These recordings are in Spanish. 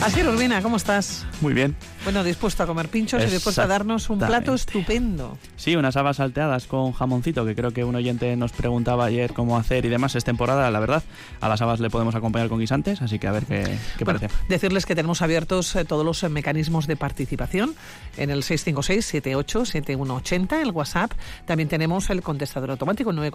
Asier Urbina, ¿cómo estás? Muy bien. Bueno, dispuesto a comer pinchos y dispuesto a darnos un plato estupendo. Sí, unas habas salteadas con jamoncito, que creo que un oyente nos preguntaba ayer cómo hacer y demás. Es temporada, la verdad. A las habas le podemos acompañar con guisantes, así que a ver qué parece. Decirles que tenemos abiertos todos los mecanismos de participación en el 656-78-7180, el WhatsApp. También tenemos el contestador automático, el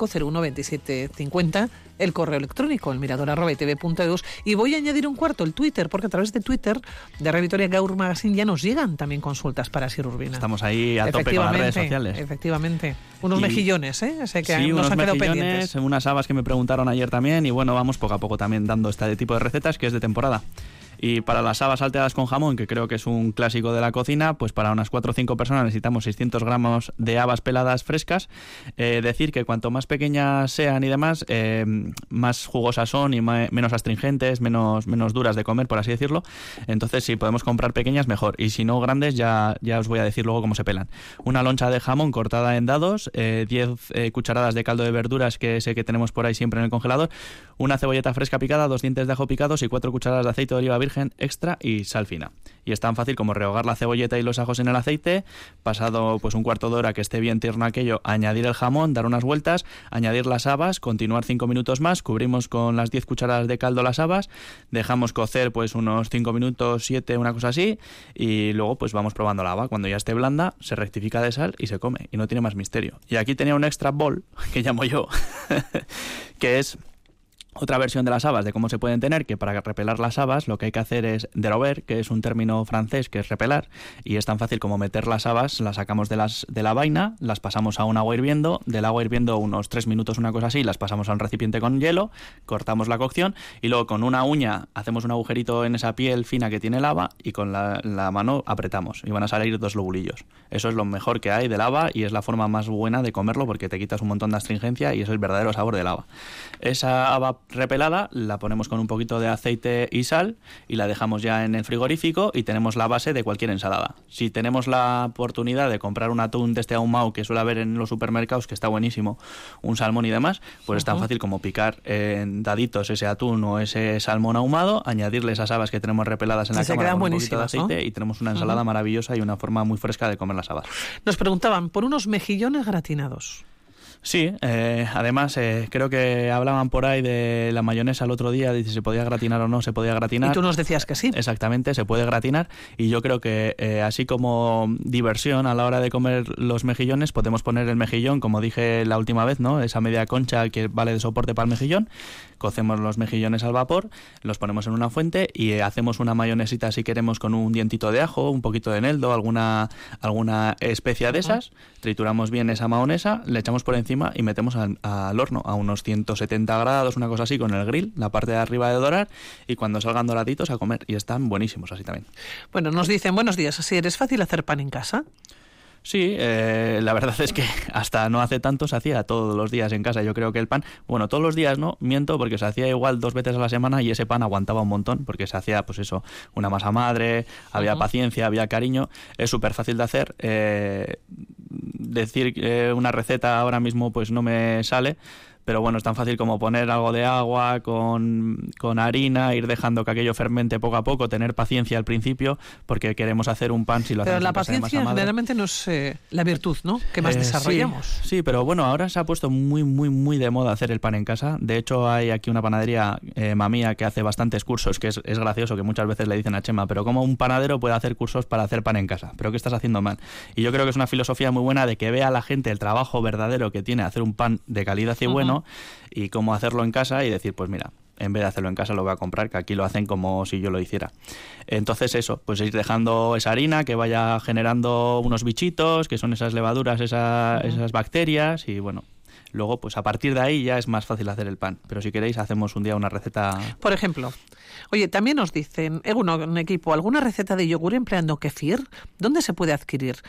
945-012750, el correo electrónico, el mirador@itv.eus. Y voy a añadir un cuarto, el Twitter, porque a través de Twitter, de Radio Vitoria Gaur Magazine, ya nos llegan también consultas para Asier Urbina. Estamos ahí a tope con las redes sociales. Efectivamente. Unos mejillones, ¿eh? Sé que sí, nos unos han quedado mejillones, pendientes. unas habas que me preguntaron ayer también. Y bueno, vamos poco a poco también dando este tipo de recetas que es de temporada. Y para las habas salteadas con jamón, que creo que es un clásico de la cocina, pues para unas 4 o 5 personas necesitamos 600 gramos de habas peladas frescas. Decir que cuanto más pequeñas sean y demás, más jugosas son y menos astringentes, menos duras de comer, por así decirlo. Entonces, si podemos comprar pequeñas, mejor. Y si no grandes, ya os voy a decir luego cómo se pelan. Una loncha de jamón cortada en dados, 10 cucharadas de caldo de verduras, que sé que tenemos por ahí siempre en el congelador, una cebolleta fresca picada, 2 dientes de ajo picados y 4 cucharadas de aceite de oliva virgen extra y sal fina. Y es tan fácil como rehogar la cebolleta y los ajos en el aceite, pasado pues un cuarto de hora que esté bien tierno aquello, añadir el jamón, dar unas vueltas, añadir las habas, continuar 5 minutos más, cubrimos con las 10 cucharadas de caldo las habas, dejamos cocer pues unos 5 minutos, 7, una cosa así, y luego pues vamos probando la haba. Cuando ya esté blanda, se rectifica de sal y se come, y no tiene más misterio. Y aquí tenía un extra bowl, que llamo yo, que es otra versión de las habas, de cómo se pueden tener, que para repelar las habas lo que hay que hacer es dérober, que es un término francés que es repelar, y es tan fácil como meter las habas, las sacamos de la vaina, las pasamos a un agua hirviendo, del agua hirviendo unos 3 minutos, una cosa así, las pasamos a un recipiente con hielo, cortamos la cocción y luego con una uña hacemos un agujerito en esa piel fina que tiene el haba y con la mano apretamos y van a salir 2 lobulillos. Eso es lo mejor que hay del haba y es la forma más buena de comerlo porque te quitas un montón de astringencia y es el verdadero sabor del haba. Esa haba repelada la ponemos con un poquito de aceite y sal y la dejamos ya en el frigorífico y tenemos la base de cualquier ensalada. Si tenemos la oportunidad de comprar un atún de este ahumado que suele haber en los supermercados, que está buenísimo, un salmón y demás, pues es tan fácil como picar en daditos ese atún o ese salmón ahumado, añadirle esas habas que tenemos repeladas en la cámara con un poquito de aceite, ¿no? Y tenemos una ensalada maravillosa y una forma muy fresca de comer las habas. Nos preguntaban por unos mejillones gratinados. Sí, además creo que hablaban por ahí de la mayonesa el otro día, de si se podía gratinar o no se podía gratinar. Y tú nos decías que sí. Exactamente, se puede gratinar y yo creo que así como diversión a la hora de comer los mejillones podemos poner el mejillón, como dije la última vez, ¿no? Esa media concha que vale de soporte para el mejillón, cocemos los mejillones al vapor, los ponemos en una fuente y hacemos una mayonesita si queremos con un dientito de ajo, un poquito de eneldo, alguna especia de esas, trituramos bien esa mayonesa, le echamos por encima y metemos al horno a unos 170 grados, una cosa así, con el grill, la parte de arriba de dorar, y cuando salgan doraditos a comer, y están buenísimos así también. Bueno, nos dicen, buenos días, ¿así eres fácil hacer pan en casa? Sí, la verdad es que hasta no hace tanto se hacía todos los días en casa. Yo creo que el pan, bueno, todos los días no, miento, porque se hacía igual 2 veces a la semana y ese pan aguantaba un montón, porque se hacía, pues eso, una masa madre, había paciencia, había cariño, es súper fácil de hacer. Decir una receta ahora mismo pues no me sale, pero bueno, es tan fácil como poner algo de agua con harina, ir dejando que aquello fermente poco a poco, tener paciencia al principio, porque queremos hacer un pan si lo hacemos. Pero la paciencia generalmente no es la virtud, ¿no?, que más desarrollamos. Sí, pero bueno, ahora se ha puesto muy, muy, muy de moda hacer el pan en casa. De hecho, hay aquí una panadería, Mamía, que hace bastantes cursos, que es gracioso, que muchas veces le dicen a Chema, pero ¿cómo un panadero puede hacer cursos para hacer pan en casa? ¿Pero qué estás haciendo mal? Y yo creo que es una filosofía muy buena de que vea a la gente el trabajo verdadero que tiene hacer un pan de calidad y bueno, y cómo hacerlo en casa y decir, pues mira, en vez de hacerlo en casa lo voy a comprar, que aquí lo hacen como si yo lo hiciera. Entonces eso, pues ir dejando esa harina que vaya generando unos bichitos, que son esas levaduras, esas bacterias, y bueno, luego pues a partir de ahí ya es más fácil hacer el pan. Pero si queréis hacemos un día una receta. Por ejemplo, oye, también nos dicen, un equipo, ¿alguna receta de yogur empleando kefir? ¿Dónde se puede adquirir?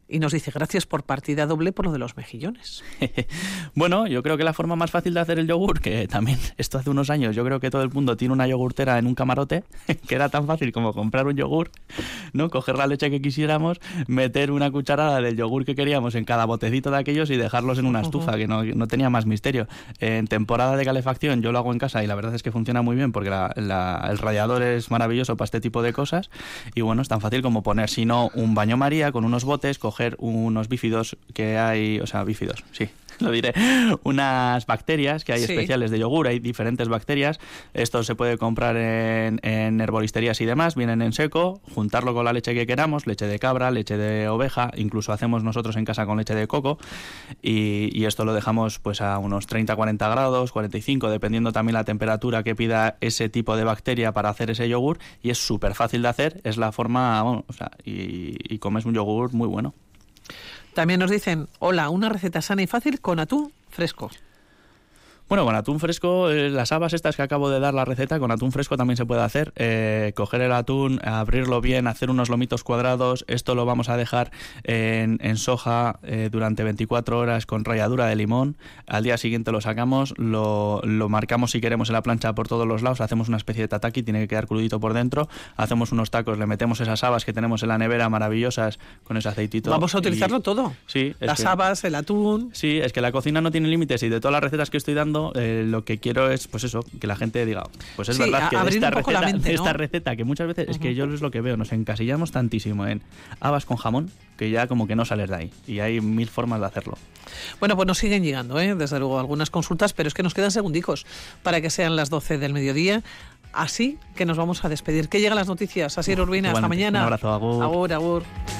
Y nos dice, gracias por partida doble por lo de los mejillones. Bueno, yo creo que la forma más fácil de hacer el yogur, que también esto hace unos años, yo creo que todo el mundo tiene una yogurtera en un camarote, que era tan fácil como comprar un yogur, ¿no? Coger la leche que quisiéramos, meter una cucharada del yogur que queríamos en cada botecito de aquellos y dejarlos en una estufa, que no tenía más misterio. En temporada de calefacción yo lo hago en casa y la verdad es que funciona muy bien porque el radiador es maravilloso para este tipo de cosas y bueno, es tan fácil como poner, si no, un baño María con unos botes, coger unos bífidos que hay, o sea, bífidos, sí, lo diré, unas bacterias que hay especiales de yogur, hay diferentes bacterias, esto se puede comprar en herboristerías y demás, vienen en seco, juntarlo con la leche que queramos, leche de cabra, leche de oveja, incluso hacemos nosotros en casa con leche de coco y esto lo dejamos pues a unos 30-40 grados, 45, dependiendo también la temperatura que pida ese tipo de bacteria para hacer ese yogur y es súper fácil de hacer, es la forma, bueno, o sea, y comes un yogur muy bueno. También nos dicen, hola, una receta sana y fácil con atún fresco. Bueno, con atún fresco, las habas estas que acabo de dar la receta, con atún fresco también se puede hacer. Coger el atún, abrirlo bien, hacer unos lomitos cuadrados. Esto lo vamos a dejar en soja durante 24 horas con ralladura de limón. Al día siguiente lo sacamos, lo marcamos si queremos en la plancha por todos los lados. Hacemos una especie de tataki, tiene que quedar crudito por dentro. Hacemos unos tacos, le metemos esas habas que tenemos en la nevera maravillosas con ese aceitito. Vamos a utilizarlo todo. Sí, las habas, el atún. Sí, es que la cocina no tiene límites y de todas las recetas que estoy dando, lo que quiero es, pues eso, que la gente diga, pues es verdad que de esta receta, que muchas veces, es que yo es lo que veo, nos encasillamos tantísimo en habas con jamón, que ya como que no sales de ahí. Y hay 1000 formas de hacerlo. Bueno, pues nos siguen llegando, desde luego, algunas consultas, pero es que nos quedan segundicos para que sean las 12 del mediodía. Así que nos vamos a despedir. Que llegan las noticias. Asier Urbina, hasta mañana. Un abrazo, agur. Agur, agur.